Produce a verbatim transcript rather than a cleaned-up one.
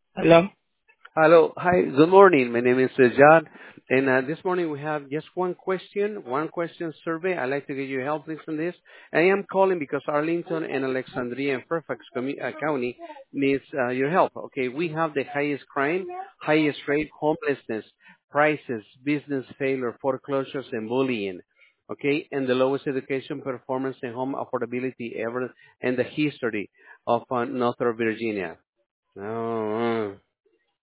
Hello? Hello. Hi, good morning. My name is uh, John, and uh, this morning we have just one question, one question survey. I'd like to get your help please on this. I am calling because Arlington and Alexandria and Fairfax commu- uh, County needs uh, your help. Okay, we have the highest crime, highest rate, homelessness, prices, business failure, foreclosures, and bullying. Okay, and the lowest education performance and home affordability ever in the history of uh, Northern Virginia. Oh.